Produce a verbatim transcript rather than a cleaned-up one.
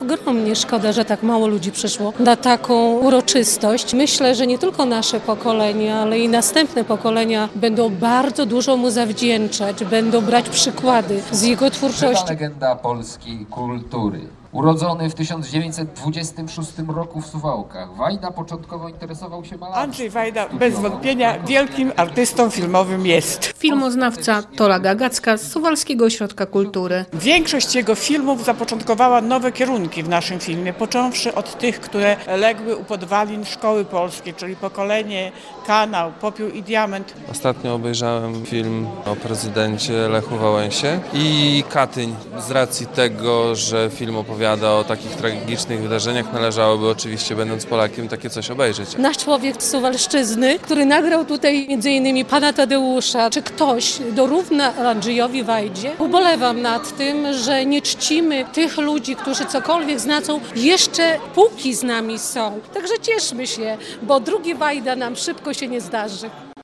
Ogromnie szkoda, że tak mało ludzi przyszło na taką uroczystość. Myślę, że nie tylko nasze pokolenie, ale i następne pokolenia będą bardzo dużo mu zawdzięczać, będą brać przykłady z jego twórczości. Żywa legenda polskiej kultury. Urodzony w tysiąc dziewięćset dwudziestym szóstym roku w Suwałkach, Wajda początkowo interesował się malarstwem. Andrzej Wajda bez wątpienia wielkim artystą filmowym jest. Filmoznawca Tola Gagacka z Suwalskiego Ośrodka Kultury. Większość jego filmów zapoczątkowała nowe kierunki w naszym filmie, począwszy od tych, które legły u podwalin Szkoły Polskiej, czyli Pokolenie, Kanał, Popiół i Diament. Ostatnio obejrzałem film o prezydencie Lechu Wałęsie i Katyń. Z racji tego, że film opowiada o takich tragicznych wydarzeniach, należałoby oczywiście, będąc Polakiem, takie coś obejrzeć. Nasz człowiek z Suwalszczyzny, który nagrał tutaj między innymi Pana Tadeusza, czy ktoś dorówna Andrzejowi Wajdzie, ubolewam nad tym, że nie czcimy tych ludzi, którzy cokolwiek znaczą, jeszcze póki z nami są. Także cieszmy się, bo drugi Wajda nam szybko się nie zdarzy.